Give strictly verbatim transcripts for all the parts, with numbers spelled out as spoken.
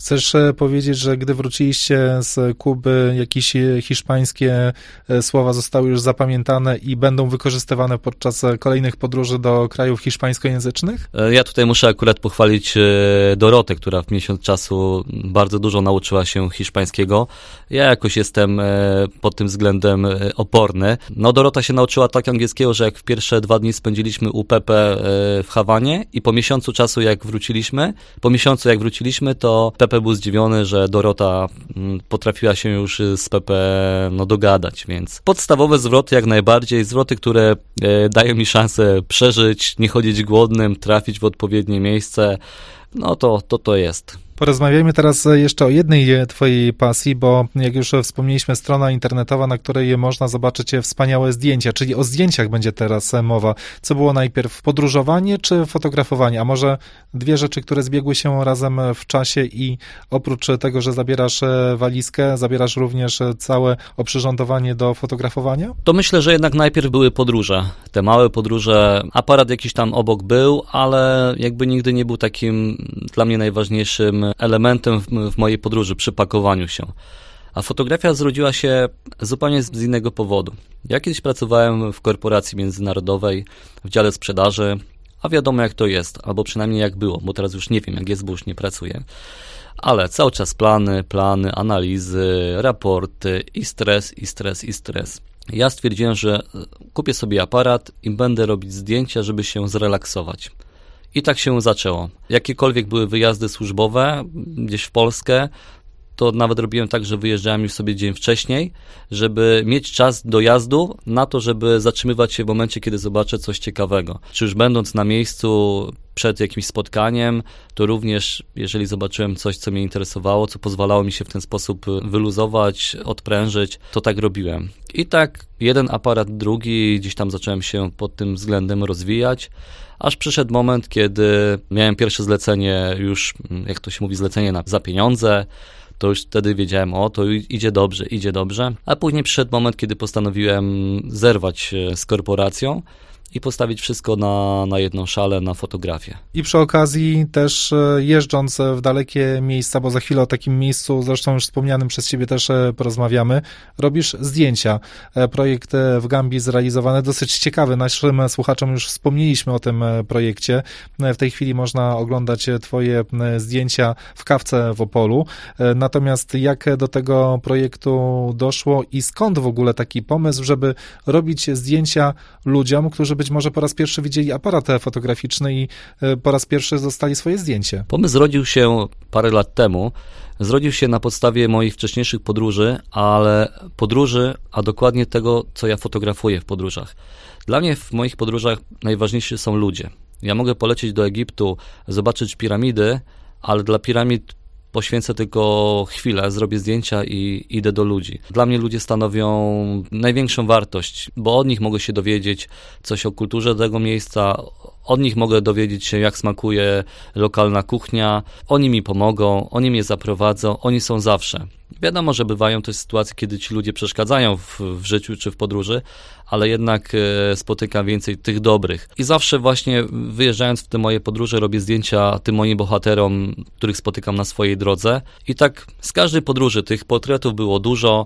Chcesz powiedzieć, że gdy wróciliście z Kuby, jakieś hiszpańskie słowa zostały już zapamiętane i będą wykorzystywane podczas kolejnych podróży do krajów hiszpańskojęzycznych? Ja tutaj muszę akurat pochwalić Dorotę, która w miesiąc czasu bardzo dużo nauczyła się hiszpańskiego. Ja jakoś jestem pod tym względem oporny. No Dorota się nauczyła tak angielskiego, że jak w pierwsze dwa dni spędziliśmy u Pepe w Hawanie i po miesiącu czasu jak wróciliśmy, po miesiącu jak wróciliśmy, to Pepe był zdziwiony, że Dorota potrafiła się już z Pepe no, dogadać, więc podstawowe zwroty jak najbardziej, zwroty, które e, dają mi szansę przeżyć, nie chodzić głodnym, trafić w odpowiednie miejsce, no to to, to jest. Porozmawiajmy teraz jeszcze o jednej twojej pasji, bo jak już wspomnieliśmy, strona internetowa, na której można zobaczyć wspaniałe zdjęcia, czyli o zdjęciach będzie teraz mowa. Co było najpierw, podróżowanie czy fotografowanie? A może dwie rzeczy, które zbiegły się razem w czasie i oprócz tego, że zabierasz walizkę, zabierasz również całe oprzyrządowanie do fotografowania? To myślę, że jednak najpierw były podróże. Te małe podróże, aparat jakiś tam obok był, ale jakby nigdy nie był takim dla mnie najważniejszym elementem w, w mojej podróży, przy pakowaniu się. A fotografia zrodziła się zupełnie z innego powodu. Ja kiedyś pracowałem w korporacji międzynarodowej, w dziale sprzedaży, a wiadomo jak to jest, albo przynajmniej jak było, bo teraz już nie wiem jak jest, bo już nie pracuję. Ale cały czas plany, plany, analizy, raporty i stres, i stres, i stres. Ja stwierdziłem, że kupię sobie aparat i będę robić zdjęcia, żeby się zrelaksować. I tak się zaczęło. Jakiekolwiek były wyjazdy służbowe gdzieś w Polskę, to nawet robiłem tak, że wyjeżdżałem już sobie dzień wcześniej, żeby mieć czas dojazdu na to, żeby zatrzymywać się w momencie, kiedy zobaczę coś ciekawego. Czy już będąc na miejscu przed jakimś spotkaniem, to również jeżeli zobaczyłem coś, co mnie interesowało, co pozwalało mi się w ten sposób wyluzować, odprężyć, to tak robiłem. I tak jeden aparat, drugi, gdzieś tam zacząłem się pod tym względem rozwijać, aż przyszedł moment, kiedy miałem pierwsze zlecenie już, jak to się mówi, zlecenie na, za pieniądze, to już wtedy wiedziałem, o, to idzie dobrze, idzie dobrze. A później przyszedł moment, kiedy postanowiłem zerwać z korporacją i postawić wszystko na, na jedną szalę, na fotografię. I przy okazji też jeżdżąc w dalekie miejsca, bo za chwilę o takim miejscu, zresztą już wspomnianym przez ciebie też porozmawiamy, robisz zdjęcia. Projekt w Gambii zrealizowany, dosyć ciekawy. Naszym słuchaczom już wspomnieliśmy o tym projekcie. W tej chwili można oglądać twoje zdjęcia w kawce w Opolu. Natomiast jak do tego projektu doszło i skąd w ogóle taki pomysł, żeby robić zdjęcia ludziom, którzy być może po raz pierwszy widzieli aparat fotograficzny i po raz pierwszy dostali swoje zdjęcie? Pomysł zrodził się parę lat temu. Zrodził się na podstawie moich wcześniejszych podróży, ale podróży, a dokładnie tego, co ja fotografuję w podróżach. Dla mnie w moich podróżach najważniejsi są ludzie. Ja mogę polecieć do Egiptu, zobaczyć piramidy, ale dla piramid poświęcę tylko chwilę, zrobię zdjęcia i idę do ludzi. Dla mnie ludzie stanowią największą wartość, bo od nich mogę się dowiedzieć coś o kulturze tego miejsca, od nich mogę dowiedzieć się, jak smakuje lokalna kuchnia, oni mi pomogą, oni mnie zaprowadzą, oni są zawsze. Wiadomo, że bywają też sytuacje, kiedy ci ludzie przeszkadzają w, w życiu czy w podróży, ale jednak e, spotykam więcej tych dobrych. I zawsze właśnie wyjeżdżając w te moje podróże robię zdjęcia tym moim bohaterom, których spotykam na swojej drodze. I tak z każdej podróży tych portretów było dużo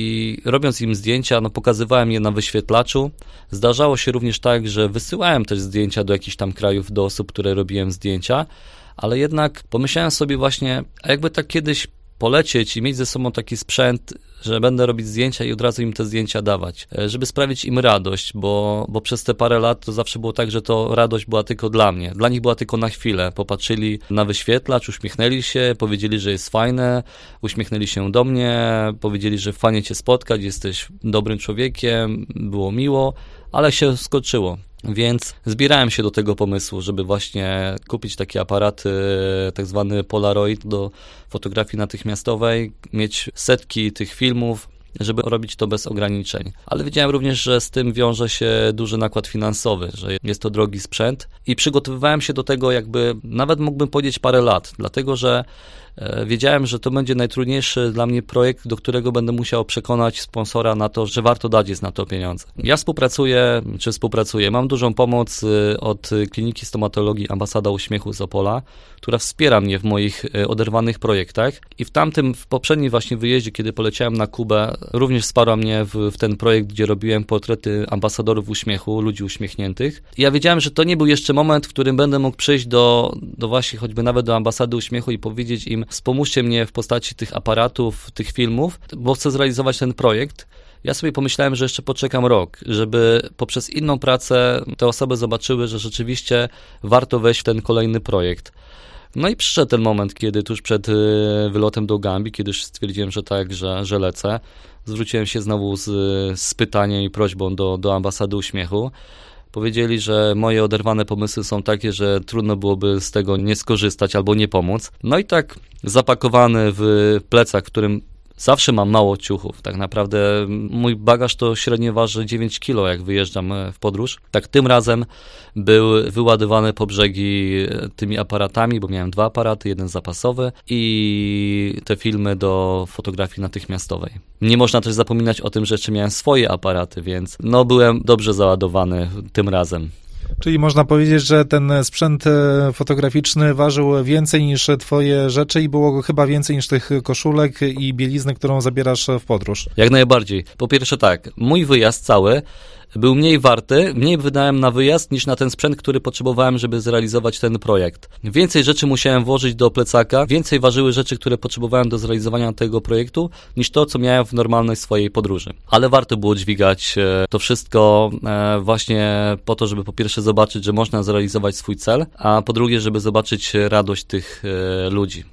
i robiąc im zdjęcia, no pokazywałem je na wyświetlaczu. Zdarzało się również tak, że wysyłałem też zdjęcia do jakichś tam krajów, do osób, które robiłem zdjęcia, ale jednak pomyślałem sobie właśnie, a jakby tak kiedyś polecieć i mieć ze sobą taki sprzęt, że będę robić zdjęcia i od razu im te zdjęcia dawać, żeby sprawić im radość, bo, bo przez te parę lat to zawsze było tak, że to radość była tylko dla mnie. Dla nich była tylko na chwilę. Popatrzyli na wyświetlacz, uśmiechnęli się, powiedzieli, że jest fajne, uśmiechnęli się do mnie, powiedzieli, że fajnie cię spotkać, jesteś dobrym człowiekiem, było miło, ale się skończyło. Więc zbierałem się do tego pomysłu, żeby właśnie kupić taki aparat, tak zwany Polaroid do fotografii natychmiastowej, mieć setki tych filmów, żeby robić to bez ograniczeń. Ale wiedziałem również, że z tym wiąże się duży nakład finansowy, że jest to drogi sprzęt i przygotowywałem się do tego jakby, nawet mógłbym powiedzieć parę lat, dlatego że Wiedziałem, że to będzie najtrudniejszy dla mnie projekt, do którego będę musiał przekonać sponsora na to, że warto dać jest na to pieniądze. Ja współpracuję, czy współpracuję, mam dużą pomoc od Kliniki Stomatologii Ambasada Uśmiechu z Opola, która wspiera mnie w moich oderwanych projektach i w tamtym, w poprzednim właśnie wyjeździe, kiedy poleciałem na Kubę, również wsparła mnie w, w ten projekt, gdzie robiłem portrety ambasadorów uśmiechu, ludzi uśmiechniętych. I ja wiedziałem, że to nie był jeszcze moment, w którym będę mógł przyjść do, do właśnie choćby nawet do Ambasady Uśmiechu i powiedzieć im: wspomóżcie mnie w postaci tych aparatów, tych filmów, bo chcę zrealizować ten projekt. Ja sobie pomyślałem, że jeszcze poczekam rok, żeby poprzez inną pracę te osoby zobaczyły, że rzeczywiście warto wejść w ten kolejny projekt. No i przyszedł ten moment, kiedy tuż przed wylotem do Gambii, kiedy już stwierdziłem, że tak, że, że lecę, zwróciłem się znowu z, z pytaniem i prośbą do, do Ambasady Uśmiechu. Powiedzieli, że moje oderwane pomysły są takie, że trudno byłoby z tego nie skorzystać albo nie pomóc. No i tak zapakowany w plecak, w którym zawsze mam mało ciuchów. Tak naprawdę mój bagaż to średnio waży dziewięć kilo, jak wyjeżdżam w podróż. Tak tym razem był wyładowany po brzegi tymi aparatami, bo miałem dwa aparaty, jeden zapasowy i te filmy do fotografii natychmiastowej. Nie można też zapominać o tym, że jeszcze miałem swoje aparaty, więc no byłem dobrze załadowany tym razem. Czyli można powiedzieć, że ten sprzęt fotograficzny ważył więcej niż twoje rzeczy i było go chyba więcej niż tych koszulek i bielizny, którą zabierasz w podróż. Jak najbardziej. Po pierwsze tak, mój wyjazd cały był mniej warty, mniej wydałem na wyjazd niż na ten sprzęt, który potrzebowałem, żeby zrealizować ten projekt. Więcej rzeczy musiałem włożyć do plecaka, więcej ważyły rzeczy, które potrzebowałem do zrealizowania tego projektu, niż to, co miałem w normalnej swojej podróży. Ale warto było dźwigać to wszystko właśnie po to, żeby po pierwsze zobaczyć, że można zrealizować swój cel, a po drugie, żeby zobaczyć radość tych ludzi.